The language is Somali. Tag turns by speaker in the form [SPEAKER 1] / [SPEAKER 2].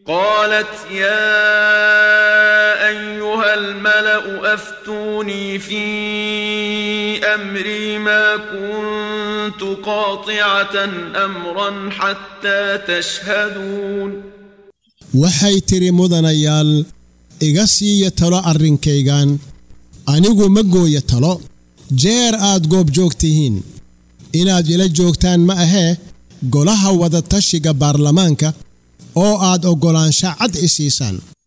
[SPEAKER 1] قالت يا أيها الملأ أفتوني في أمري ما كنت قاطعة أمرا حتى تشهدون
[SPEAKER 2] waxay tiri mudanayaal iga siiya talo arrinkaygan anigu ma gooyo talo jeer aad goob joogtihiin inaad ila joogtaan ma ahee golaha wada tashiga baarlamaanka oo aad ogolaansho cad isiisaan